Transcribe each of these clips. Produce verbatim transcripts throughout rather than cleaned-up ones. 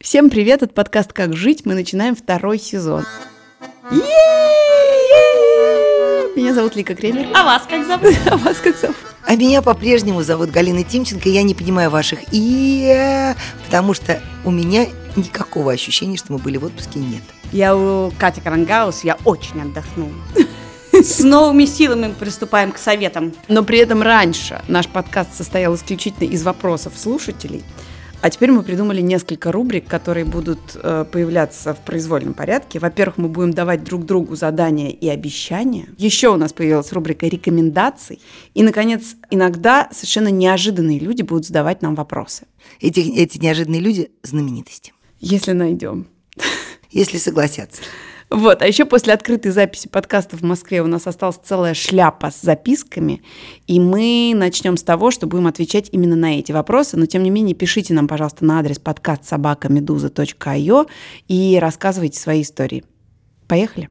Всем привет, это подкаст «Как жить». Мы начинаем второй сезон. Меня зовут Лика Кремер. А вас как зовут? А вас как зовут? А меня по-прежнему зовут Галина Тимченко, и я не понимаю ваших «и», потому что у меня никакого ощущения, что мы были в отпуске, нет. Я у Кати Крангаус, я очень отдохнула. С новыми силами мы приступаем к советам. Но при этом раньше наш подкаст состоял исключительно из вопросов слушателей, а теперь мы придумали несколько рубрик, которые будут э, появляться в произвольном порядке. Во-первых, мы будем давать друг другу задания и обещания. Еще у нас появилась рубрика рекомендаций. И, наконец, иногда совершенно неожиданные люди будут задавать нам вопросы. Эти, эти неожиданные люди – знаменитости. Если найдем. Если согласятся. Вот, а еще после открытой записи подкаста в Москве у нас осталась целая шляпа с записками, и мы начнем с того, что будем отвечать именно на эти вопросы, но тем не менее пишите нам, пожалуйста, на адрес подкаст собака медуза точка ай о и рассказывайте свои истории. Поехали!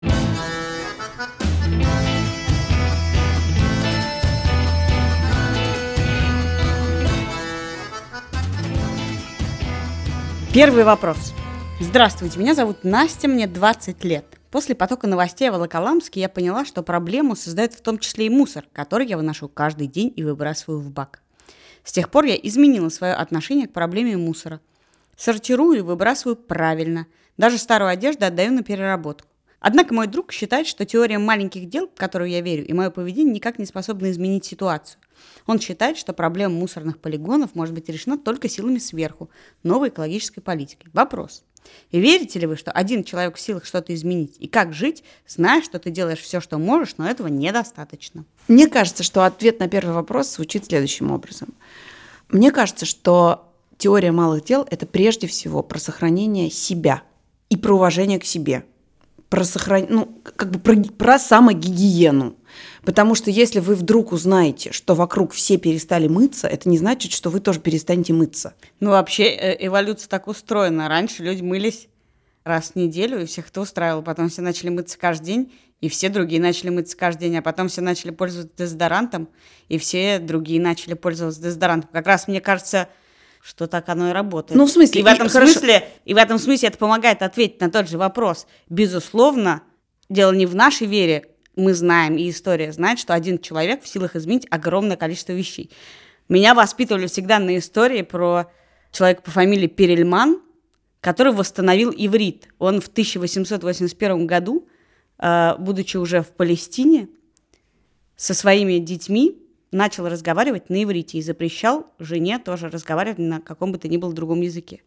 Первый вопрос. Здравствуйте, меня зовут Настя, мне двадцать лет. После потока новостей о Волоколамске я поняла, что проблему создает в том числе и мусор, который я выношу каждый день и выбрасываю в бак. С тех пор я изменила свое отношение к проблеме мусора. Сортирую и выбрасываю правильно. Даже старую одежду отдаю на переработку. Однако мой друг считает, что теория маленьких дел, в которую я верю, и мое поведение никак не способны изменить ситуацию. Он считает, что проблема мусорных полигонов может быть решена только силами сверху, новой экологической политикой. Вопрос. И верите ли вы, что один человек в силах что-то изменить? И как жить, зная, что ты делаешь все, что можешь, но этого недостаточно? Мне кажется, что ответ на первый вопрос звучит следующим образом. Мне кажется, что теория малых дел – это прежде всего про сохранение себя и про уважение к себе. Про, сохран... ну, как бы про... про самогигиену. Потому что если вы вдруг узнаете, что вокруг все перестали мыться, это не значит, что вы тоже перестанете мыться. Ну, вообще, эволюция так устроена. Раньше люди мылись раз в неделю, и всех это устраивало. Потом все начали мыться каждый день, и все другие начали мыться каждый день. А потом все начали пользоваться дезодорантом, и все другие начали пользоваться дезодорантом. Как раз, мне кажется, что так оно и работает. Ну, в смысле, и в этом и, смысле, и в этом смысле это помогает ответить на тот же вопрос. Безусловно, дело не в нашей вере. Мы знаем, и история знает, что один человек в силах изменить огромное количество вещей. Меня воспитывали всегда на истории про человека по фамилии Перельман, который восстановил иврит. Он в тысяча восемьсот восемьдесят первом году, будучи уже в Палестине, со своими детьми начал разговаривать на иврите и запрещал жене тоже разговаривать на каком бы то ни было другом языке.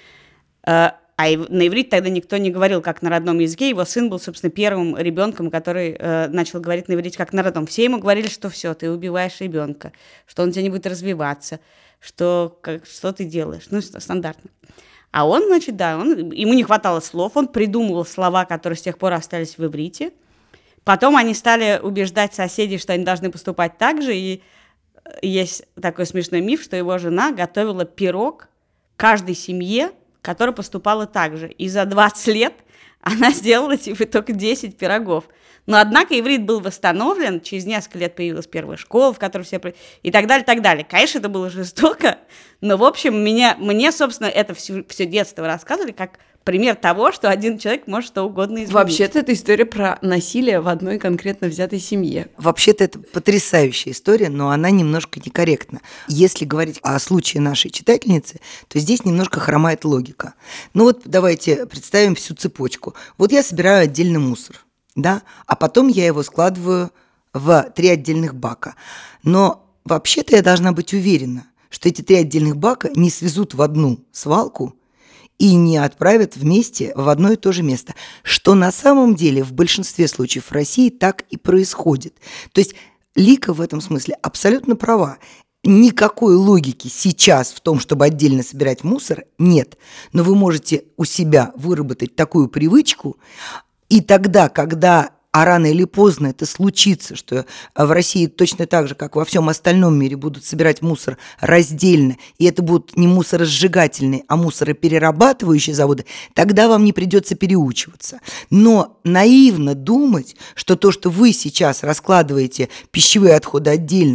А на иврите тогда никто не говорил как на родном языке. Его сын был, собственно, первым ребенком, который э, начал говорить на иврите как на родном. Все ему говорили, что все, ты убиваешь ребенка, что он у тебя не будет развиваться, что, как, что ты делаешь. Ну, стандартно. А он, значит, да, он, ему не хватало слов, он придумывал слова, которые с тех пор остались в иврите. Потом они стали убеждать соседей, что они должны поступать так же. И есть такой смешной миф, что его жена готовила пирог каждой семье, которая поступала так же. И за двадцать лет она сделала типа только десять пирогов. Но, однако, иврит был восстановлен, через несколько лет появилась первая школа, в которой все... И так далее, так далее. Конечно, это было жестоко, но, в общем, меня, мне, собственно, это все, все детство рассказывали как пример того, что один человек может что угодно изменить. Вообще-то это история про насилие в одной конкретно взятой семье. Вообще-то это потрясающая история, но она немножко некорректна. Если говорить о случае нашей читательницы, то здесь немножко хромает логика. Ну вот давайте представим всю цепочку. Вот я собираю отдельный мусор, да, а потом я его складываю в три отдельных бака. Но вообще-то я должна быть уверена, что эти три отдельных бака не свезут в одну свалку и не отправят вместе в одно и то же место, что на самом деле в большинстве случаев в России так и происходит. То есть Лика в этом смысле абсолютно права. Никакой логики сейчас в том, чтобы отдельно собирать мусор, нет. Но вы можете у себя выработать такую привычку, и тогда, когда а рано или поздно это случится, что в России точно так же, как во всем остальном мире, будут собирать мусор раздельно, и это будут не мусоросжигательные, а мусороперерабатывающие заводы, тогда вам не придется переучиваться. Но наивно думать, что то, что вы сейчас раскладываете пищевые отходы отдельно,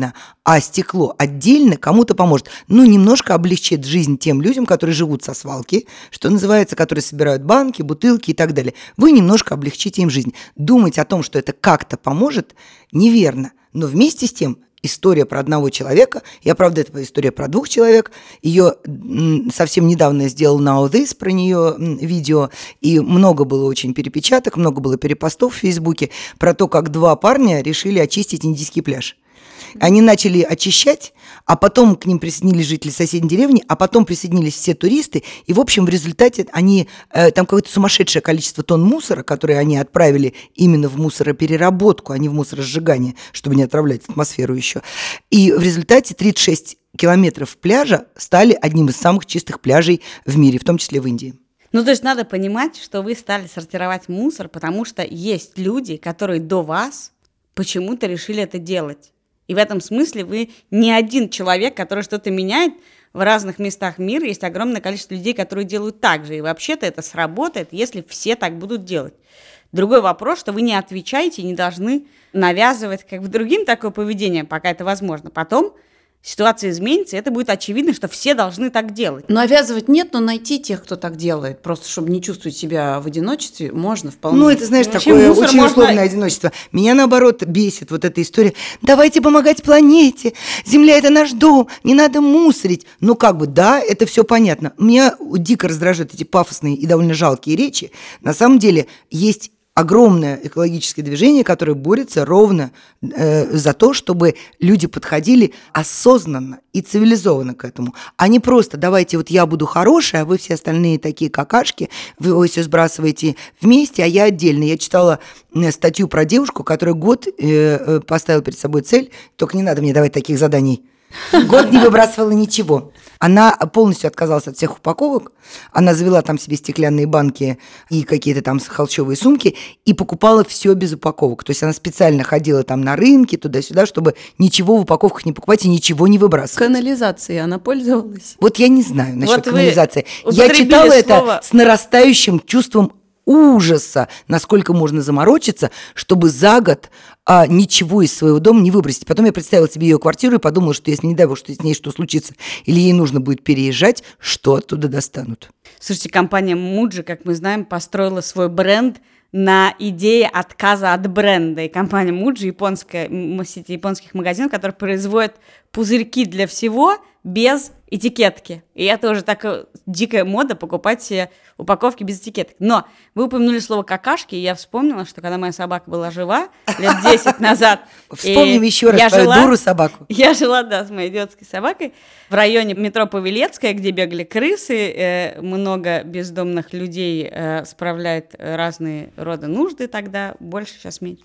а стекло отдельно кому-то поможет. Ну, немножко облегчит жизнь тем людям, которые живут со свалки, что называется, которые собирают банки, бутылки и так далее. Вы немножко облегчите им жизнь. Думать о том, что это как-то поможет, неверно. Но вместе с тем история про одного человека, я, правда, это история про двух человек, ее совсем недавно я сделал Now This про нее видео, и много было очень перепечаток, много было перепостов в Фейсбуке про то, как два парня решили очистить индийский пляж. Они начали очищать, а потом к ним присоединились жители соседней деревни, а потом присоединились все туристы, и, в общем, в результате они, э, там какое-то сумасшедшее количество тонн мусора, которые они отправили именно в мусоропереработку, а не в мусоросжигание, чтобы не отравлять атмосферу еще. И в результате тридцать шесть километров пляжа стали одним из самых чистых пляжей в мире, в том числе в Индии. Ну, то есть надо понимать, что вы стали сортировать мусор, потому что есть люди, которые до вас почему-то решили это делать. И в этом смысле вы не один человек, который что-то меняет. В разных местах мира есть огромное количество людей, которые делают так же. И вообще-то это сработает, если все так будут делать. Другой вопрос, что вы не отвечаете и не должны навязывать как бы другим такое поведение, пока это возможно. Потом ситуация изменится, и это будет очевидно, что все должны так делать. Но навязывать нет, но найти тех, кто так делает, просто чтобы не чувствовать себя в одиночестве, можно вполне. Ну, это, знаешь, Вообще такое мусор очень можно- условное одиночество. Меня, наоборот, бесит вот эта история. Давайте помогать планете. Земля – это наш дом, не надо мусорить. Ну, как бы, да, это все понятно. Меня дико раздражают эти пафосные и довольно жалкие речи. На самом деле есть огромное экологическое движение, которое борется ровно э, за то, чтобы люди подходили осознанно и цивилизованно к этому, а не просто давайте вот я буду хорошая, а вы все остальные такие какашки, вы все сбрасываете вместе, а я отдельно. Я читала э, статью про девушку, которая год э, э, поставила перед собой цель, только не надо мне давать таких заданий. Год не выбрасывала ничего. Она полностью отказалась от всех упаковок. Она завела там себе стеклянные банки и какие-то там холщовые сумки и покупала все без упаковок. То есть она специально ходила там на рынки туда-сюда, чтобы ничего в упаковках не покупать и ничего не выбрасывать. Канализацией она пользовалась? Вот я не знаю насчет Вот вы канализации. Я употребили читала слово- это с нарастающим чувством ужаса, насколько можно заморочиться, чтобы за год а, ничего из своего дома не выбросить. Потом я представила себе ее квартиру и подумала, что если, не дай бог, что с ней что случится, или ей нужно будет переезжать, что оттуда достанут. Слушайте, компания Muji, как мы знаем, построила свой бренд на идее отказа от бренда. И компания Muji, японская, сеть японских магазинов, которая производит пузырьки для всего без этикетки. И это уже такая дикая мода покупать себе упаковки без этикеток. Но вы упомянули слово «какашки», и я вспомнила, что когда моя собака была жива лет десять назад... Вспомним еще раз я твою жила- дуру собаку. Я жила, да, с моей идиотской собакой в районе метро Павелецкая, где бегали крысы, э, много бездомных людей э, справляет разные рода нужды тогда, больше, сейчас меньше.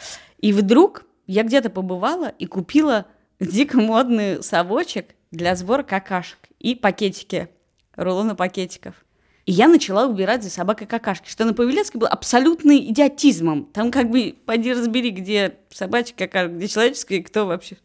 И вдруг я где-то побывала и купила дико модный совочек для сбора какашек и пакетики, рулоны пакетиков. И я начала убирать за собакой какашки, что на Павелецкой было абсолютным идиотизмом. Там как бы, пойди разбери, где собачья какашка, где человеческая, и кто вообще.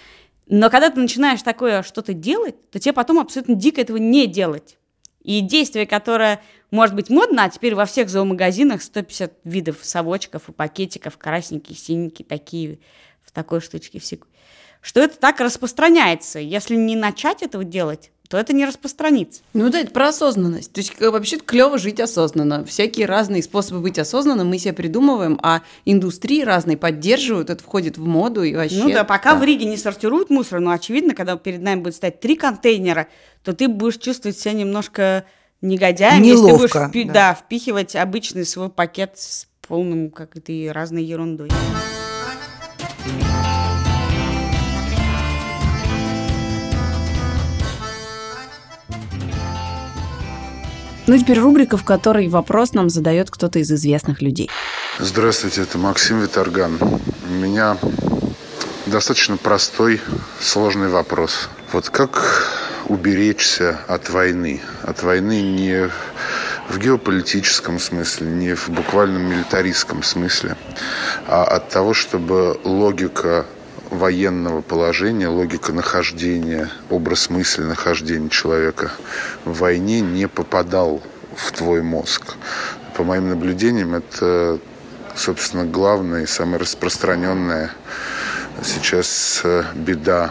Но когда ты начинаешь такое что-то делать, то тебе потом абсолютно дико этого не делать. И действие, которое может быть модно, а теперь во всех зоомагазинах сто пятьдесят видов совочков и пакетиков, красненькие, синенькие, такие, в такой штучке всякой, что это так распространяется. Если не начать этого делать, то это не распространится. Ну да, это про осознанность. То есть как, вообще клево жить осознанно. Всякие разные способы быть осознанным мы себе придумываем, а индустрии разные поддерживают, это входит в моду и вообще... Ну да, пока в Риге не сортируют мусор, но очевидно, когда перед нами будет стоять три контейнера, то ты будешь чувствовать себя немножко негодяем, если ты будешь Неловко, впи- да. да, впихивать обычный свой пакет с полным какой-то разной ерундой. Ну и теперь рубрика, в которой вопрос нам задает кто-то из известных людей. Здравствуйте, это Максим Виторган. У меня достаточно простой, сложный вопрос. Вот как уберечься от войны? От войны не в геополитическом смысле, не в буквальном милитаристском смысле, а от того, чтобы логика военного положения, логика нахождения, образ мысли нахождения человека в войне не попадал в твой мозг. По моим наблюдениям, это, собственно, главная и самая распространенная сейчас беда,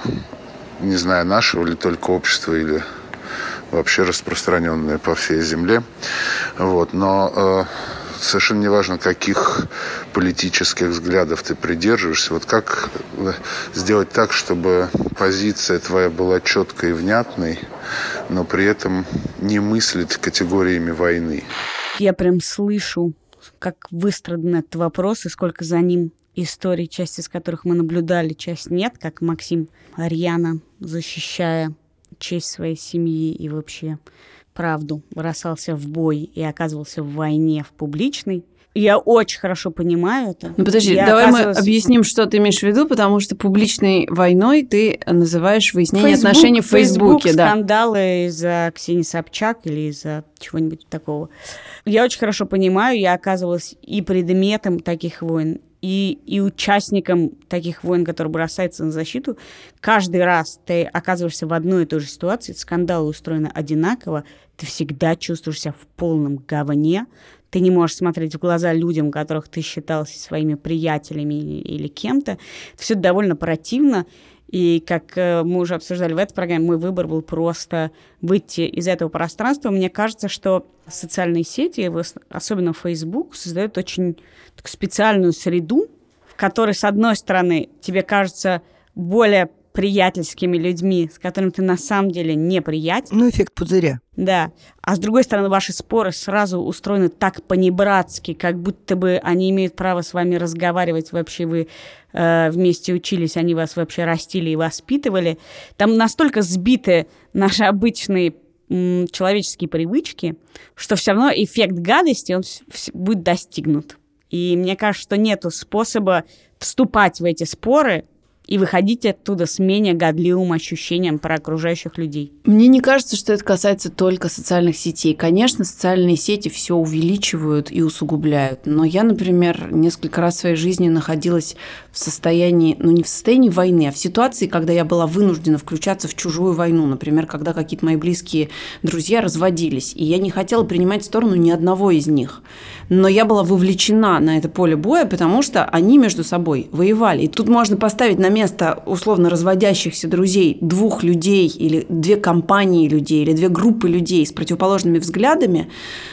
не знаю, нашего ли только общества или вообще распространенная по всей земле. Вот. Но э, совершенно неважно, каких политических взглядов ты придерживаешься. Вот как сделать так, чтобы позиция твоя была четкой и внятной, но при этом не мыслить категориями войны? Я прям слышу, как выстрадан этот вопрос и сколько за ним историй, часть из которых мы наблюдали, часть нет, как Максим рьяно, защищая честь своей семьи и вообще правду, бросался в бой и оказывался в войне, в публичной. Я очень хорошо понимаю это. Ну, подожди, я давай оказывалась... мы объясним, что ты имеешь в виду, потому что публичной войной ты называешь выяснение Facebook, отношений в Фейсбуке. Facebook, да. скандалы из-за Ксении Собчак или из-за чего-нибудь такого. Я очень хорошо понимаю, я оказывалась и предметом таких войн, и, и участником таких войн, которые бросаются на защиту. Каждый раз ты оказываешься в одной и той же ситуации, скандалы устроены одинаково, ты всегда чувствуешь себя в полном говне, ты не можешь смотреть в глаза людям, которых ты считал своими приятелями или, или кем-то. Это все довольно противно. И, как мы уже обсуждали в этой программе, мой выбор был просто выйти из этого пространства. Мне кажется, что социальные сети, особенно Facebook, создают очень специальную среду, в которой, с одной стороны, тебе кажется более приятельскими людьми, с которыми ты на самом деле не приятель. Ну, эффект пузыря. Да. А с другой стороны, ваши споры сразу устроены так по-небратски, как будто бы они имеют право с вами разговаривать. Вообще вы э, вместе учились, они вас вообще растили и воспитывали. Там настолько сбиты наши обычные м, человеческие привычки, что все равно эффект гадости он будет достигнут. И мне кажется, что нету способа вступать в эти споры и выходить оттуда с менее годливым ощущением про окружающих людей. Мне не кажется, что это касается только социальных сетей. Конечно, социальные сети все увеличивают и усугубляют. Но я, например, несколько раз в своей жизни находилась в состоянии, ну не в состоянии войны, а в ситуации, когда я была вынуждена включаться в чужую войну. Например, когда какие-то мои близкие друзья разводились, и я не хотела принимать сторону ни одного из них. Но я была вовлечена на это поле боя, потому что они между собой воевали. И тут можно поставить на место условно разводящихся друзей двух людей или две компании людей или две группы людей с противоположными взглядами,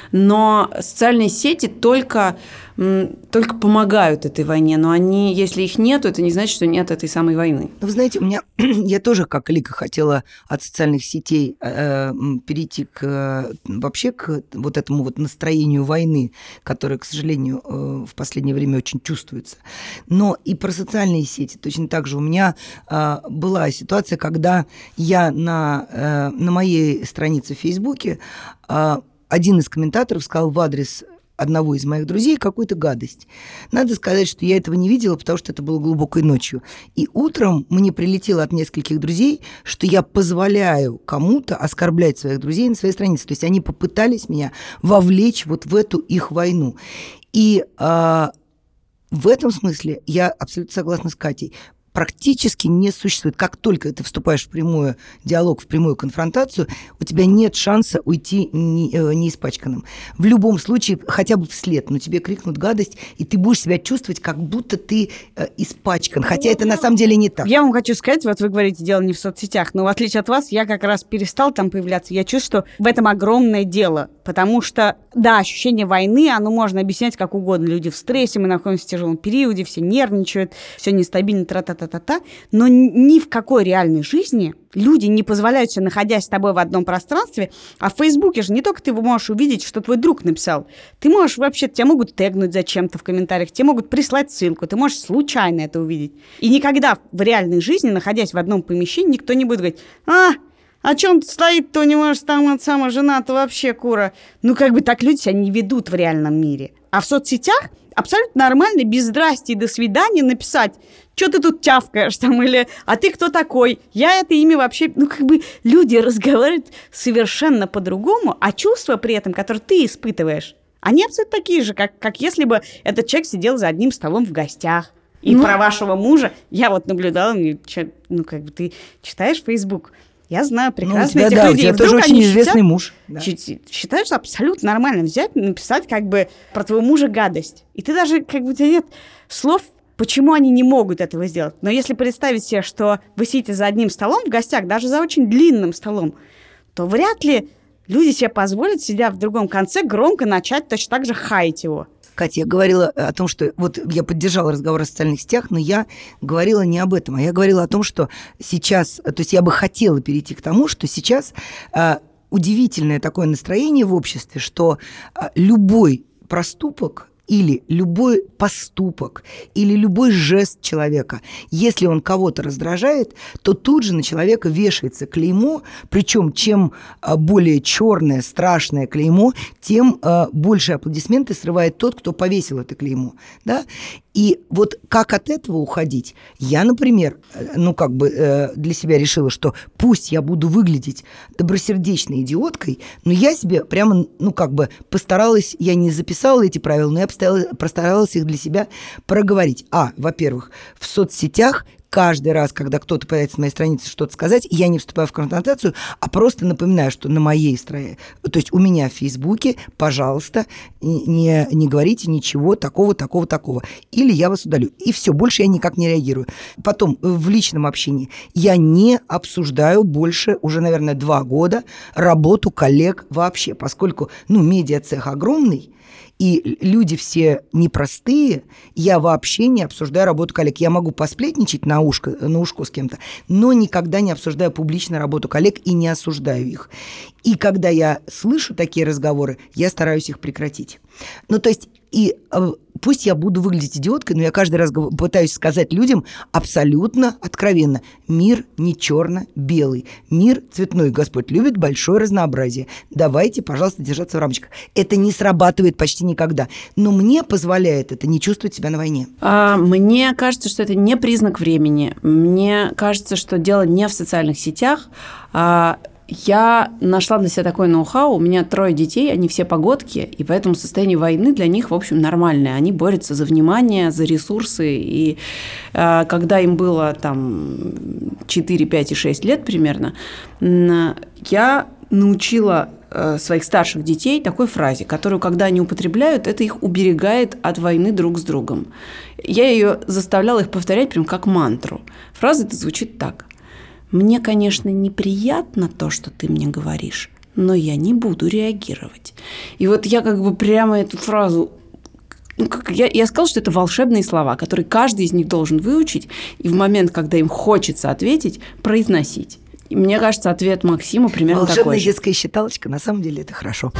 но социальные сети только, только помогают этой войне, но они, если их нет, это не значит, что нет этой самой войны. Вы знаете, у меня, я тоже, как Лика, хотела от социальных сетей э, перейти к, вообще к вот этому вот настроению войны, которое, к сожалению, э, в последнее время очень чувствуется. Но и про социальные сети точно так же у меня э, была ситуация, когда я на, э, на моей странице в Фейсбуке э, один из комментаторов сказал в адрес одного из моих друзей какую-то гадость. Надо сказать, что я этого не видела, потому что это было глубокой ночью. И утром мне прилетело от нескольких друзей, что я позволяю кому-то оскорблять своих друзей на своей странице. То есть они попытались меня вовлечь вот в эту их войну. И а, в этом смысле я абсолютно согласна с Катей. Практически не существует. Как только ты вступаешь в прямой диалог, в прямую конфронтацию, у тебя нет шанса уйти не, не испачканным. В любом случае, хотя бы вслед, но тебе крикнут гадость, и ты будешь себя чувствовать, как будто ты э, испачкан. Хотя это на самом деле не так. Я вам хочу сказать, вот вы говорите, дело не в соцсетях, но в отличие от вас, я как раз перестал там появляться. Я чувствую, что в этом огромное дело. Потому что, да, ощущение войны, оно можно объяснять как угодно. Люди в стрессе, мы находимся в тяжелом периоде, все нервничают, все нестабильно, тра-та-та-та-та. Но ни в какой реальной жизни люди не позволяют себе, находясь с тобой в одном пространстве, а в Фейсбуке же не только ты можешь увидеть, что твой друг написал, ты можешь вообще, тебя могут тегнуть зачем-то в комментариях, тебе могут прислать ссылку, ты можешь случайно это увидеть. И никогда в реальной жизни, находясь в одном помещении, никто не будет говорить: «А, а чё он стоит-то, у него же там от сама жена-то вообще кура». Ну, как бы так люди себя не ведут в реальном мире. А в соцсетях абсолютно нормально, без здрасти и до свидания написать: «Чё ты тут тявкаешь?» там, или «А ты кто такой?» Я это имя вообще... Ну, как бы люди разговаривают совершенно по-другому, а чувства при этом, которые ты испытываешь, они абсолютно такие же, как, как если бы этот человек сидел за одним столом в гостях. И ну... про вашего мужа я вот наблюдала, мне, ну, как бы ты читаешь Facebook... Я знаю прекрасно ну, этих да, людей. У тебя тоже очень известный считают, муж. Да. Считают, что абсолютно нормально взять, написать как бы про твоего мужа гадость. И ты даже, как бы, у тебя нет слов почему они не могут этого сделать? Но если представить себе, что вы сидите за одним столом в гостях, даже за очень длинным столом, то вряд ли люди себе позволят, сидя в другом конце, громко начать точно так же хаять его. Катя, я говорила о том, что... Вот я поддержала разговор о социальных сетях, но я говорила не об этом, а я говорила о том, что сейчас... То есть я бы хотела перейти к тому, что сейчас э, удивительное такое настроение в обществе, что э, любой проступок или любой поступок, или любой жест человека, если он кого-то раздражает, то тут же на человека вешается клеймо, причем чем более черное, страшное клеймо, тем больше аплодисменты срывает тот, кто повесил это клеймо. Да? И вот как от этого уходить? Я, например, ну как бы для себя решила, что пусть я буду выглядеть добросердечной идиоткой, но я себе прямо, ну как бы постаралась, я не записала эти правила, но я постаралась их для себя проговорить. А, во-первых, в соцсетях каждый раз, когда кто-то пытается на моей странице что-то сказать, я не вступаю в конфронтацию, а просто напоминаю, что на моей странице, то есть у меня в Фейсбуке, пожалуйста, не, не говорите ничего такого, такого, такого. Или я вас удалю. И все, больше я никак не реагирую. Потом в личном общении я не обсуждаю больше уже, наверное, два года работу коллег вообще, поскольку, ну, медиацех огромный, и люди все непростые, я вообще не обсуждаю работу коллег. Я могу посплетничать на ушко, на ушко с кем-то, но никогда не обсуждаю публично работу коллег и не осуждаю их. И когда я слышу такие разговоры, я стараюсь их прекратить. Ну, то есть, и э, пусть я буду выглядеть идиоткой, но я каждый раз пытаюсь сказать людям абсолютно откровенно: мир не черно-белый, мир цветной. Господь любит большое разнообразие. Давайте, пожалуйста, держаться в рамочках. Это не срабатывает почти никогда, но мне позволяет это не чувствовать себя на войне. А, мне кажется, что это не признак времени. Мне кажется, что дело не в социальных сетях, а я нашла для себя такое ноу-хау. У меня трое детей, они все погодки, и поэтому состояние войны для них, в общем, нормальное. Они борются за внимание, за ресурсы. И э, когда им было там четыре, пять и шесть лет примерно, я научила э, своих старших детей такой фразе, которую, когда они употребляют, это их уберегает от войны друг с другом. Я ее заставляла их повторять прям как мантру. Фраза эта звучит так: «Мне, конечно, неприятно то, что ты мне говоришь, но я не буду реагировать». И вот я как бы прямо эту фразу... Ну, как я, я сказала, что это волшебные слова, которые каждый из них должен выучить, и в момент, когда им хочется ответить, произносить. И мне кажется, ответ Максима примерно такой же. Волшебная детская считалочка, на самом деле это хорошо.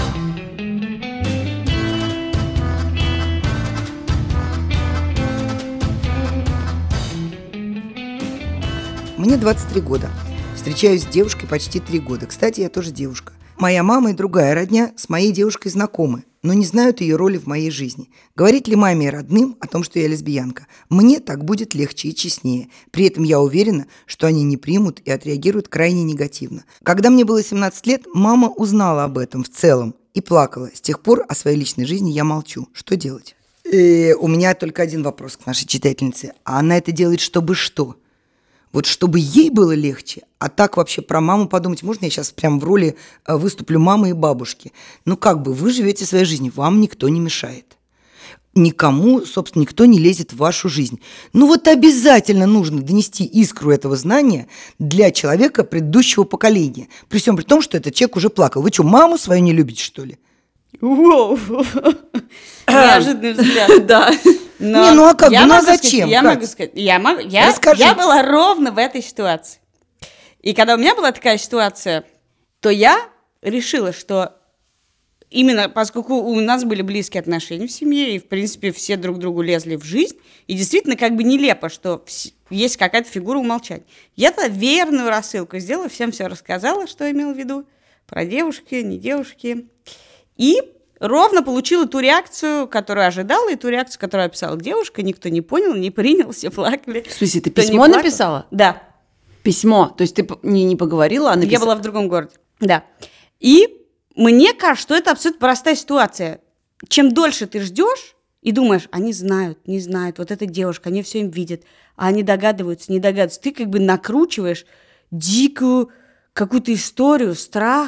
Мне двадцать три года. Встречаюсь с девушкой почти три года. Кстати, я тоже девушка. Моя мама и другая родня с моей девушкой знакомы, но не знают ее роли в моей жизни. Говорить ли маме и родным о том, что я лесбиянка? Мне так будет легче и честнее. При этом я уверена, что они не примут и отреагируют крайне негативно. Когда мне было семнадцать лет, мама узнала об этом в целом и плакала. С тех пор о своей личной жизни я молчу. Что делать? И у меня только один вопрос к нашей читательнице. А она это делает, чтобы что? Вот чтобы ей было легче, а так вообще про маму подумать. Можно я сейчас прям в роли выступлю мамы и бабушки? Ну как бы, вы живете своей жизнью, вам никто не мешает. Никому, собственно, никто не лезет в вашу жизнь. Ну вот обязательно нужно донести искру этого знания для человека предыдущего поколения. При всем при том, что этот человек уже плакал. Вы что, маму свою не любите, что ли? Воу! Неожиданный взгляд. Да. Но не, ну а как? Я Ну а могу зачем? Сказать, я Кать? могу сказать, я, могу, я, Расскажи. я была ровно в этой ситуации. И когда у меня была такая ситуация, то я решила, что именно поскольку у нас были близкие отношения в семье, и, в принципе, все друг другу лезли в жизнь, и действительно как бы нелепо, что есть какая-то фигура умолчания. Я-то верную рассылку сделала, всем все рассказала, что имела в виду, про девушки, не девушки. И ровно получила ту реакцию, которую ожидала, и ту реакцию, которую описала девушка. Никто не понял, не принял, все плакали. В смысле, ты Кто письмо не написала? Да. Письмо? То есть ты не, не поговорила, а написала? Я была в другом городе. Да. И мне кажется, что это абсолютно простая ситуация. Чем дольше ты ждешь и думаешь, они знают, не знают, вот эта девушка, они все им видят, а они догадываются, не догадываются, ты как бы накручиваешь дикую какую-то историю, страх,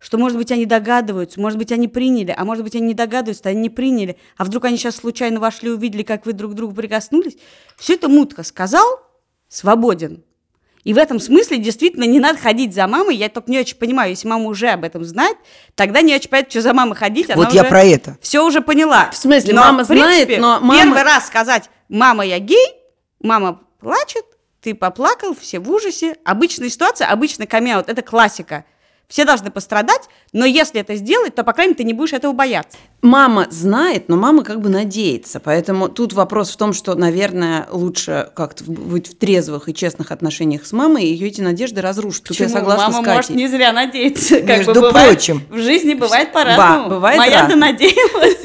что, может быть, они догадываются, может быть, они приняли, а может быть, они не догадываются, они не приняли, а вдруг они сейчас случайно вошли, увидели, как вы друг к другу прикоснулись. Все это мутко сказал, свободен. И в этом смысле действительно не надо ходить за мамой. Я только не очень понимаю, если мама уже об этом знает, тогда не очень понятно, что за мамой ходить. Она Вот я уже про это. все уже поняла. В смысле, но, мама в принципе, знает, но мама... первый раз сказать «мама, я гей», мама плачет, ты поплакал, все в ужасе. Обычная ситуация, обычный камеаут – это классика. Все должны пострадать, но если это сделать, то, по крайней мере, ты не будешь этого бояться. Мама знает, но мама как бы надеется. Поэтому тут вопрос в том, что, наверное, лучше как-то быть в трезвых и честных отношениях с мамой, и ее эти надежды разрушат. Тут Почему? я согласна Мама с Катей. может не зря надеяться. Как Между бы бывает, прочим. в жизни бывает по-разному. Ба, бывает Моя-то разно. надеялась.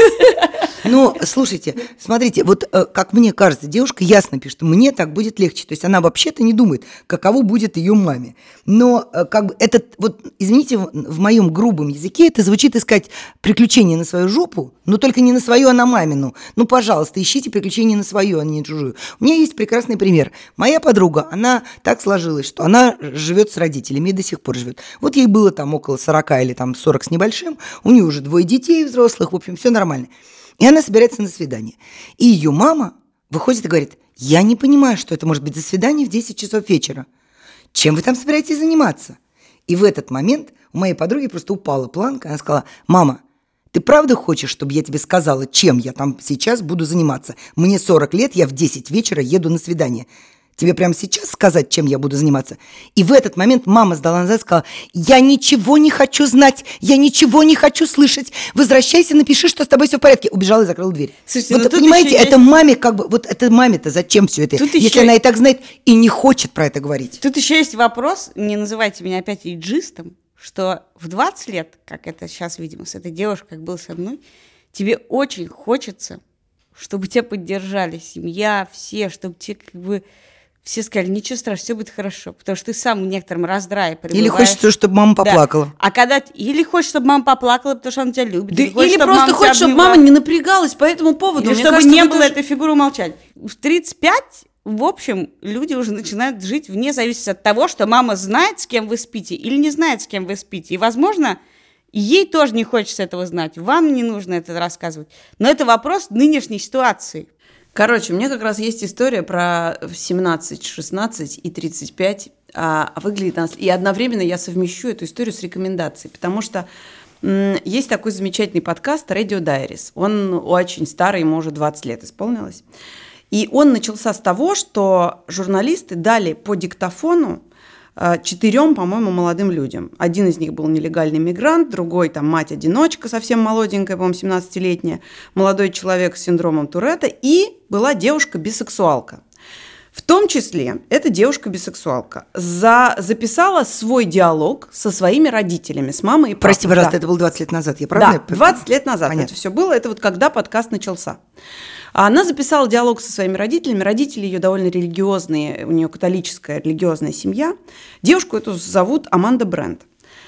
Ну, слушайте, смотрите, вот э, как мне кажется, девушка ясно пишет, мне так будет легче. То есть она вообще-то не думает, каково будет ее маме. Но э, как бы это, вот, извините, в, в моем грубом языке это звучит искать приключения на свою жопу, но только не на свою, а на мамину. Ну, пожалуйста, ищите приключения на свою, а не на чужую. У меня есть прекрасный пример. Моя подруга, она так сложилась, что она живет с родителями и до сих пор живет. Вот ей было там около сорока или там сорок с небольшим, у нее уже двое детей взрослых, в общем, все нормально. И она собирается на свидание. И ее мама выходит и говорит, я не понимаю, что это может быть за свидание в десять часов вечера. Чем вы там собираетесь заниматься? И в этот момент у моей подруги просто упала планка. Она сказала, мама, ты правда хочешь, чтобы я тебе сказала, чем я там сейчас буду заниматься? Мне сорок лет, я в десять вечера еду на свидание. Тебе прямо сейчас сказать, чем я буду заниматься? И в этот момент мама сдала назад и сказала, я ничего не хочу знать, я ничего не хочу слышать. Возвращайся, напиши, что с тобой все в порядке. Убежала и закрыла дверь. Слушайте, вот, ну тут понимаете, еще это есть- маме как бы, вот это маме-то зачем все это? Тут Если еще- она и так знает и не хочет про это говорить. Тут еще есть вопрос, не называйте меня опять иджистом, что в двадцать лет, как это сейчас, видимо, с этой девушкой, как было со мной, тебе очень хочется, чтобы тебя поддержали семья, все, чтобы тебе как бы все сказали, ничего страшного, все будет хорошо, потому что ты сам в некотором раздрае пребываешь. Или хочется, чтобы мама Да. поплакала. А когда... Или хочешь, чтобы мама поплакала, потому что она тебя любит. Да или хочешь, или чтобы просто мама хочешь, тебя чтобы обняла. мама не напрягалась по этому поводу. Или Мне чтобы кажется, не вы было тоже- этой фигуры умолчать. В тридцать пять, в общем, люди уже начинают жить вне зависимости от того, что мама знает, с кем вы спите, или не знает, с кем вы спите. И, возможно, ей тоже не хочется этого знать, вам не нужно это рассказывать. Но это вопрос нынешней ситуации. Короче, у меня как раз есть история про семнадцать, шестнадцать и тридцать пять, а выглядит она... И одновременно я совмещу эту историю с рекомендацией, потому что м, есть такой замечательный подкаст Radio Diaries. Он очень старый, ему уже двадцать лет исполнилось. И он начался с того, что журналисты дали по диктофону четырем, по-моему, молодым людям. Один из них был нелегальный мигрант, другой там мать-одиночка, совсем молоденькая, по-моему, семнадцатилетняя, молодой человек с синдромом Туретта, и была девушка-бисексуалка. В том числе эта девушка-бисексуалка за... записала свой диалог со своими родителями, с мамой и папой. Прости, пожалуйста, Да. это было двадцать лет назад, я правда? Да, двадцать лет назад Понятно. это все было, это вот когда подкаст начался. А Она записала диалог со своими родителями. Родители ее довольно религиозные, у нее католическая религиозная семья. Девушку эту зовут Аманда Брент.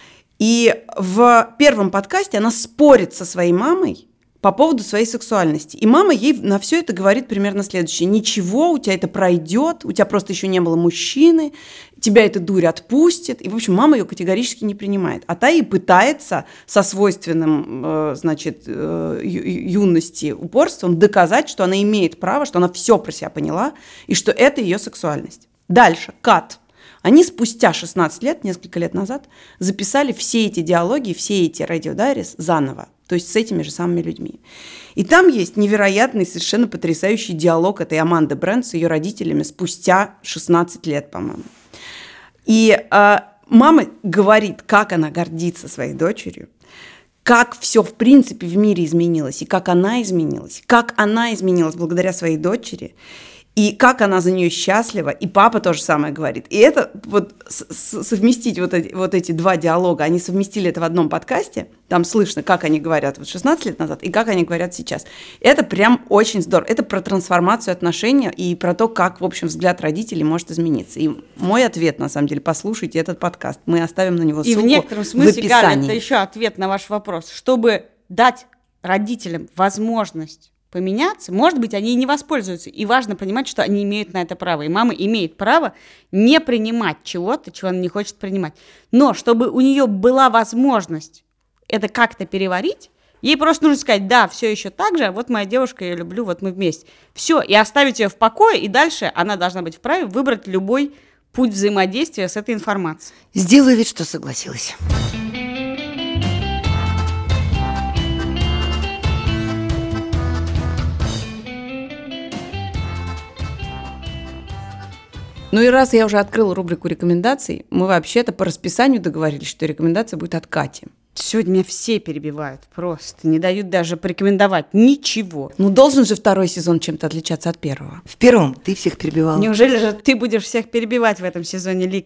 И в первом подкасте она спорит со своей мамой по поводу своей сексуальности. И мама ей на все это говорит примерно следующее. Ничего, у тебя это пройдет, у тебя просто еще не было мужчины, тебя эта дурь отпустит. И, в общем, мама ее категорически не принимает. А та и пытается со свойственным, э, значит, э, ю- юности упорством доказать, что она имеет право, что она все про себя поняла, и что это ее сексуальность. Дальше. Кат. Они спустя шестнадцать лет, несколько лет назад, записали все эти диалоги, все эти Radio Diaries заново. То есть с этими же самыми людьми. И там есть невероятный, совершенно потрясающий диалог этой Аманды Брент с ее родителями спустя шестнадцать лет, по-моему. И э, мама говорит, как она гордится своей дочерью, как все, в принципе, в мире изменилось, и как она изменилась, как она изменилась благодаря своей дочери, и как она за нее счастлива, и папа то же самое говорит. И это вот с- с- совместить вот эти, вот эти два диалога, они совместили это в одном подкасте, там слышно, как они говорят вот шестнадцать лет назад и как они говорят сейчас. Это прям очень здорово. Это про трансформацию отношений и про то, как, в общем, взгляд родителей может измениться. И мой ответ, на самом деле, послушайте этот подкаст. Мы оставим на него И ссылку в некотором в смысле, Галя, описании. это еще ответ на ваш вопрос. Чтобы дать родителям возможность поменяться, может быть, они и не воспользуются. И важно понимать, что они имеют на это право. И мама имеет право не принимать чего-то, чего она не хочет принимать. Но чтобы у нее была возможность это как-то переварить, ей просто нужно сказать: да, все еще так же, вот моя девушка, я люблю, вот мы вместе. Все, и оставить ее в покое, и дальше она должна быть вправе выбрать любой путь взаимодействия с этой информацией. Сделаю вид, что согласилась. Ну и раз я уже открыла рубрику рекомендаций, мы вообще-то по расписанию договорились, что рекомендация будет от Кати. Сегодня меня все перебивают просто, не дают даже порекомендовать ничего. Ну должен же второй сезон чем-то отличаться от первого. В первом ты всех перебивала. Неужели же ты будешь всех перебивать в этом сезоне, Лик?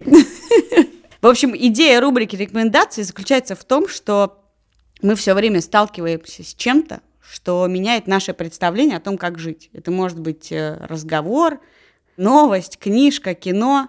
В общем, идея рубрики рекомендаций заключается в том, что мы все время сталкиваемся с чем-то, что меняет наше представление о том, как жить. Это может быть разговор, новость, книжка, кино.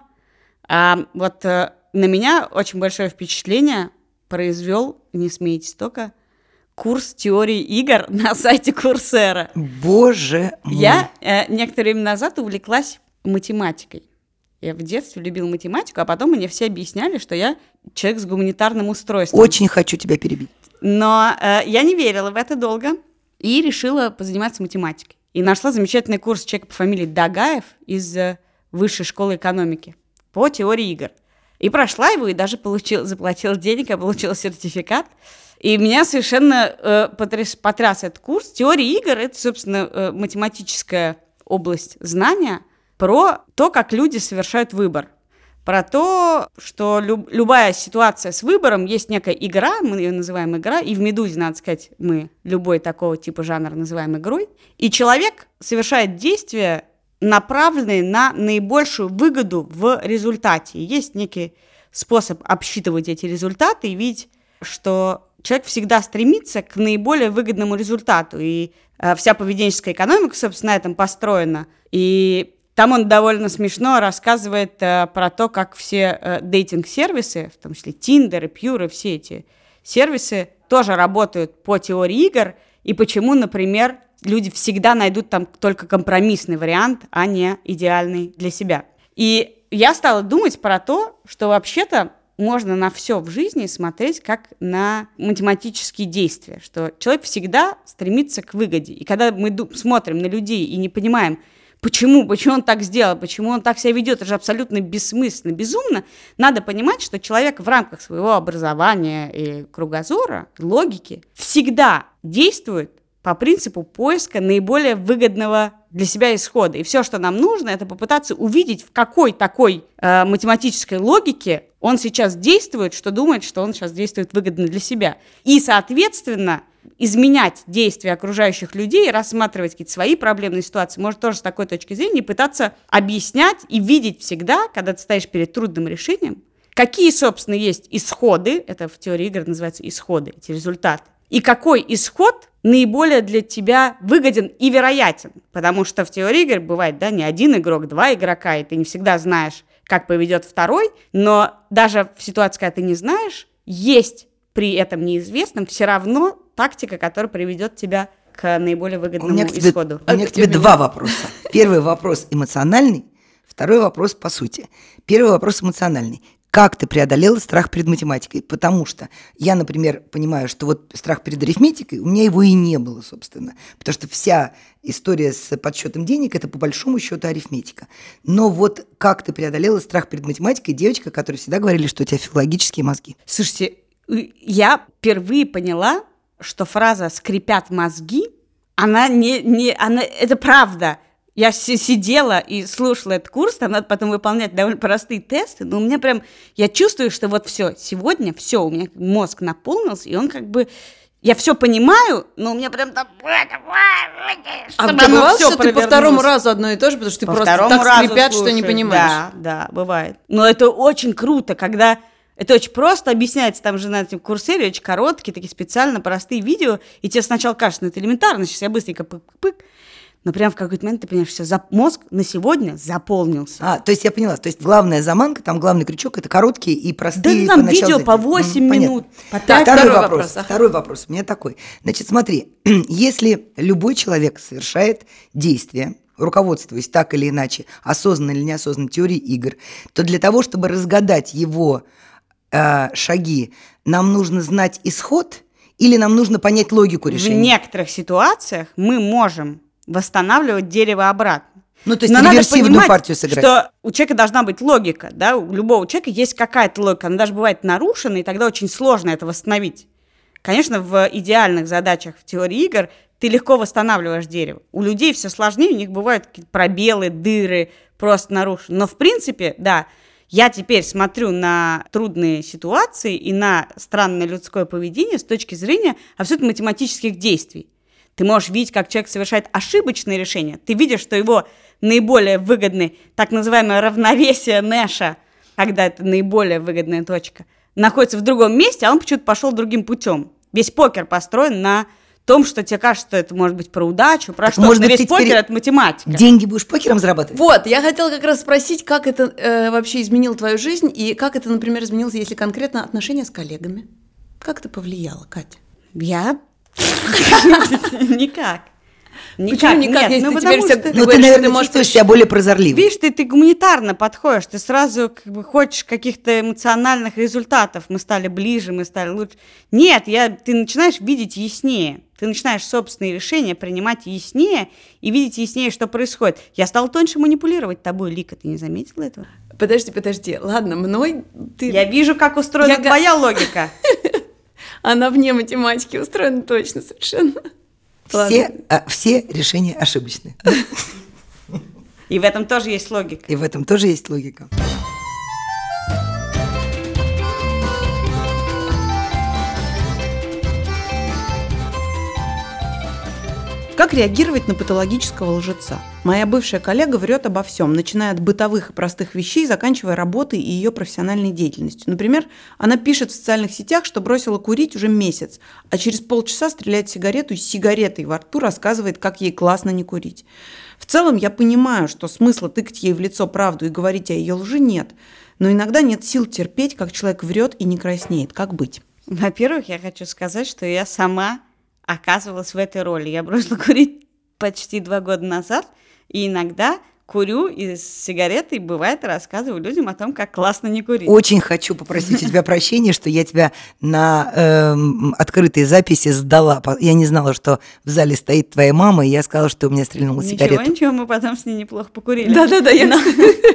А вот на меня очень большое впечатление произвел, не смейтесь только, курс теории игр на сайте Курсера. Боже мой. Я э, некоторое время назад увлеклась математикой. Я в детстве любила математику, а потом мне все объясняли, что я человек с гуманитарным устройством. Очень хочу тебя перебить. Но э, я не верила в это долго и решила позаниматься математикой. И нашла замечательный курс человека по фамилии Дагаев из э, Высшей школы экономики по теории игр. И прошла его, и даже получила, заплатила денег, я получила сертификат. И меня совершенно э, потряс, потряс этот курс. Теория игр – это, собственно, э, математическая область знания про то, как люди совершают выбор. Про то, что люб, любая ситуация с выбором, есть некая игра, мы ее называем игра, и в «Медузе», надо сказать, мы любой такого типа жанр называем игрой. И человек совершает действия, направленные на наибольшую выгоду в результате. И есть некий способ обсчитывать эти результаты и видеть, что человек всегда стремится к наиболее выгодному результату. И э, вся поведенческая экономика, собственно, на этом построена. И там он довольно смешно рассказывает э, про то, как все э, дейтинг-сервисы, в том числе Tinder и Pure, все эти сервисы тоже работают по теории игр, и почему, например, люди всегда найдут там только компромиссный вариант, а не идеальный для себя. И я стала думать про то, что вообще-то можно на все в жизни смотреть как на математические действия, что человек всегда стремится к выгоде. И когда мы смотрим на людей и не понимаем, почему, почему он так сделал, почему он так себя ведет, это же абсолютно бессмысленно, безумно, надо понимать, что человек в рамках своего образования и кругозора, логики, всегда действует по принципу поиска наиболее выгодного для себя исхода. И все, что нам нужно, это попытаться увидеть, в какой такой э, математической логике он сейчас действует, что думает, что он сейчас действует выгодно для себя. И, соответственно, изменять действия окружающих людей, рассматривать какие-то свои проблемные ситуации, может тоже с такой точки зрения, пытаться объяснять и видеть всегда, когда ты стоишь перед трудным решением, какие, собственно, есть исходы, это в теории игр называется исходы, эти результаты, и какой исход наиболее для тебя выгоден и вероятен. Потому что в теории игр бывает, да, не один игрок, два игрока, и ты не всегда знаешь, как поведет второй, но даже в ситуации, когда ты не знаешь, есть при этом неизвестном все равно тактика, которая приведет тебя к наиболее выгодному у меня к тебе, исходу. У меня к тебе два вопроса. Первый вопрос эмоциональный, второй вопрос по сути. Первый вопрос эмоциональный. Как ты преодолела страх перед математикой? Потому что я, например, понимаю, что вот страх перед арифметикой, у меня его и не было, собственно. Потому что вся история с подсчетом денег – это по большому счету арифметика. Но вот как ты преодолела страх перед математикой, девочка, которая всегда говорили, что у тебя филологические мозги? Слушайте, я впервые поняла, что фраза «скрипят мозги», она не, не она, это правда. Я сидела и слушала этот курс, там надо потом выполнять довольно простые тесты, но у меня прям, я чувствую, что вот все, сегодня все, у меня мозг наполнился, и он как бы, я все понимаю, но у меня прям там... А бывало, что ты по второму разу одно и то же, потому что ты просто так скрипят, что не понимаешь? Да, да, бывает. Но это очень круто, когда... Это очень просто объясняется, там же на этом курсере очень короткие, такие специально простые видео, и тебе сначала кажется, ну это элементарно, сейчас я быстренько пык-пык. но прям в какой-то момент ты понимаешь, все, за... мозг на сегодня заполнился. А, то есть я поняла, то есть главная заманка, там главный крючок – это короткие и Да простые. там поначалу видео эти. по восемь М, минут, по Так, пять. второй второй вопрос. вопрос, ага. Второй вопрос у меня такой. Значит, смотри, если любой человек совершает действие, руководствуясь так или иначе, осознанно или неосознанно теорией игр, то для того, чтобы разгадать его э, шаги, нам нужно знать исход или нам нужно понять логику В решения? некоторых ситуациях мы можем восстанавливать дерево обратно. Ну, то есть Но надо реверсивную понимать, партию сыграть. что у человека должна быть логика, да, у любого человека есть какая-то логика, она даже бывает нарушена, и тогда очень сложно это восстановить. Конечно, в идеальных задачах в теории игр ты легко восстанавливаешь дерево. У людей все сложнее, у них бывают какие-то пробелы, дыры, просто нарушены. Но в принципе, да, я теперь смотрю на трудные ситуации и на странное людское поведение с точки зрения абсолютно математических действий. Ты можешь видеть, как человек совершает ошибочные решения. Ты видишь, что его наиболее выгодный, так называемое равновесие Нэша, когда это наиболее выгодная точка, находится в другом месте, а он почему-то пошел другим путем. Весь покер построен на том, что тебе кажется, что это может быть про удачу, про Так, что. может Но быть, весь ты теперь покер – это математика. Деньги будешь покером зарабатывать? Вот, я хотела как раз спросить, как это э, вообще изменило твою жизнь, и как это, например, изменилось, если конкретно отношения с коллегами? Как это повлияло, Катя? Я? Никак. Почему никак, Нет, если ну, ты потому теперь что- всё- Ну, ты, говоришь, что наверное, ты можешь чувствуешь себя более прозорливой. Видишь, ты, ты гуманитарно подходишь, ты сразу как бы хочешь каких-то эмоциональных результатов. Мы стали ближе, мы стали лучше. Нет, я, ты начинаешь видеть яснее. Ты начинаешь собственные решения принимать яснее и видеть яснее, что происходит. Я стала тоньше манипулировать тобой, Лика, ты не заметила этого? Подожди, подожди. Ладно, мной ты... Я вижу, как устроена Я га- твоя логика. Она вне математики устроена точно совершенно. Ладно. Все, а, все решения ошибочны. И в этом тоже есть логика. И в этом тоже есть логика. Как реагировать на патологического лжеца? Моя бывшая коллега врет обо всем, начиная от бытовых и простых вещей, заканчивая работой и ее профессиональной деятельностью. Например, она пишет в социальных сетях, что бросила курить уже месяц, а через полчаса стреляет сигарету и с сигаретой во рту рассказывает, как ей классно не курить. В целом, я понимаю, что смысла тыкать ей в лицо правду и говорить о ее лжи нет, но иногда нет сил терпеть, как человек врет и не краснеет. Как быть? Во-первых, я хочу сказать, что я сама оказывалась в этой роли. Я бросила курить почти два года назад, и иногда курю и с сигаретой, бывает, рассказываю людям о том, как классно не курить. Очень хочу попросить у тебя прощения, что я тебя на эм, открытой записи сдала. По- Я не знала, что в зале стоит твоя мама, и я сказала, что у меня стрельнула Ничего, сигарету. ничего, мы потом с ней неплохо покурили. Да-да-да, я... Но-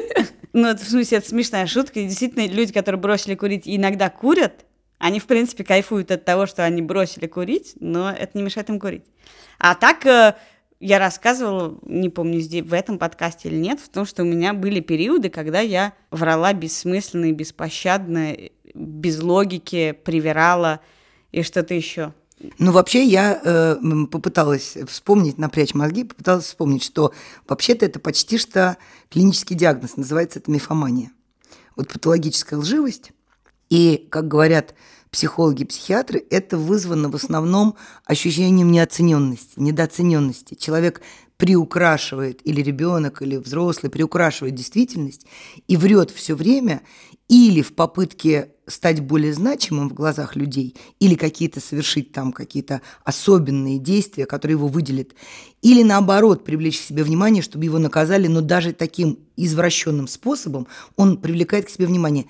Ну, это, в смысле, это смешная шутка. И действительно, люди, которые бросили курить и иногда курят, они, в принципе, кайфуют от того, что они бросили курить, но это не мешает им курить. А так, э, я рассказывала, не помню, здесь, в этом подкасте или нет, в том, что у меня были периоды, когда я врала бессмысленно и беспощадно, без логики, привирала и что-то еще. Ну, вообще, я э, м, попыталась вспомнить, напрячь мозги, попыталась вспомнить, что вообще-то это почти что клинический диагноз, называется это мифомания. Вот патологическая лживость, и, как говорят психологи и психиатры, это вызвано в основном ощущением неоцененности, недооцененности. Человек приукрашивает, или ребенок, или взрослый приукрашивает действительность и врет все время, или в попытке стать более значимым в глазах людей, или какие-то совершить там какие-то особенные действия, которые его выделят, или наоборот привлечь к себе внимание, чтобы его наказали, но даже таким извращенным способом он привлекает к себе внимание.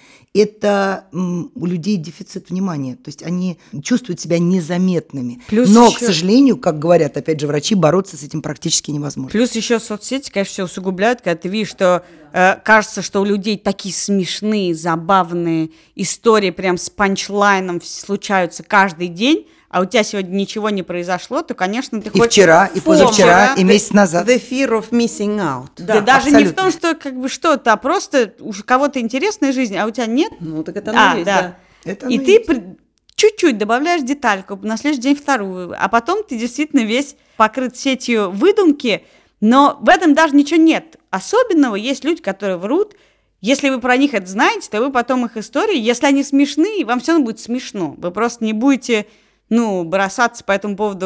Это м, у людей дефицит внимания, то есть они чувствуют себя незаметными. Плюс но, еще- к сожалению, как говорят, опять же, врачи, бороться с этим практически невозможно. Плюс еще соцсети, конечно, все усугубляют, когда ты видишь, что э, кажется, что у людей такие смешные, забавные истории прям с панчлайном в- случаются каждый день, а у тебя сегодня ничего не произошло, то, конечно, ты И хочешь... вчера, и Фома, позавчера, и The- месяц назад. The fear of missing out. Да, даже не в абсолютно. том, что как бы что-то, а просто у кого-то интересная жизнь, а у тебя нет. Ну, так это А, оно есть, да. да. Это И оно ты есть. при- чуть-чуть добавляешь детальку, на следующий день вторую, а потом ты действительно весь покрыт сетью выдумки, но в этом даже ничего нет особенного. Есть люди, которые врут. Если вы про них это знаете, то вы потом их истории, если они смешные, вам все равно будет смешно. Вы просто не будете, ну, бросаться по этому поводу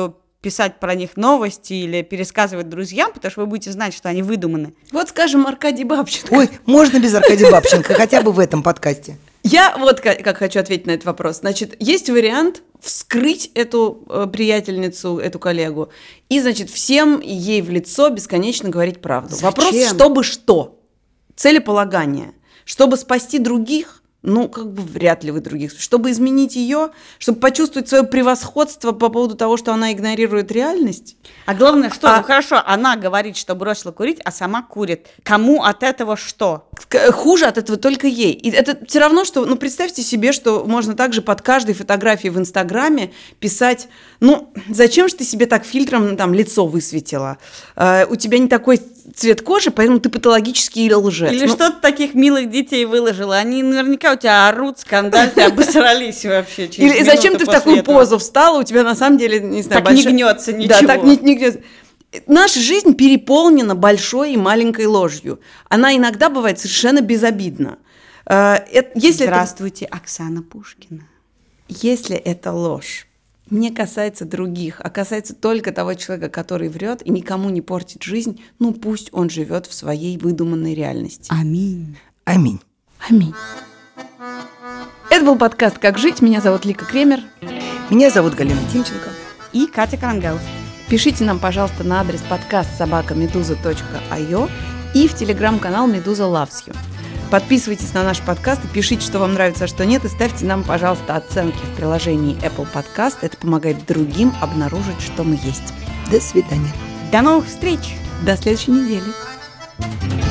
писать про них новости или пересказывать друзьям, потому что вы будете знать, что они выдуманы. Вот, скажем, Аркадий Бабченко. Ой, можно без Аркадия Бабченко, хотя бы в этом подкасте. Я вот как, как хочу ответить на этот вопрос. Значит, есть вариант вскрыть эту э, приятельницу, эту коллегу, и, значит, всем ей в лицо бесконечно говорить правду. Зачем? Вопрос, чтобы что? Целеполагание. Чтобы спасти других, ну, как бы вряд ли вы других. Чтобы изменить ее, чтобы почувствовать свое превосходство по поводу того, что она игнорирует реальность. А главное, что, А- ну хорошо, она говорит, что бросила курить, а сама курит. Кому от этого что? К- Хуже от этого только ей. И это все равно, что, ну, представьте себе, что можно также под каждой фотографией в Инстаграме писать, ну, зачем же ты себе так фильтром там лицо высветила? Э, у тебя не такой цвет кожи, поэтому ты патологический лжец. Или Ну, что-то таких милых детей выложила. Они наверняка у тебя орут, скандалят, обосрались вообще через Или зачем минуту ты в после такую этого. позу встала, у тебя на самом деле, не знаю, Так не большая- гнется Да, ничего. так не, не гнется. Наша жизнь переполнена большой и маленькой ложью. Она иногда бывает совершенно безобидна. Э, это- Если это, Здравствуйте, Оксана Пушкина. если это ложь не касается других, а касается только того человека, который врет и никому не портит жизнь, ну пусть он живет в своей выдуманной реальности. Аминь. Аминь. Аминь. Это был подкаст «Как жить». Меня зовут Лика Кремер. Меня зовут Галина Тимченко. И Катя Крангаус. Пишите нам, пожалуйста, на адрес подкаст собака медуза точка ай о и в телеграм-канал «Медуза Loves You». Подписывайтесь на наш подкаст и пишите, что вам нравится, а что нет, и ставьте нам, пожалуйста, оценки в приложении Apple Podcast. Это помогает другим обнаружить, что мы есть. До свидания. До новых встреч! До следующей недели.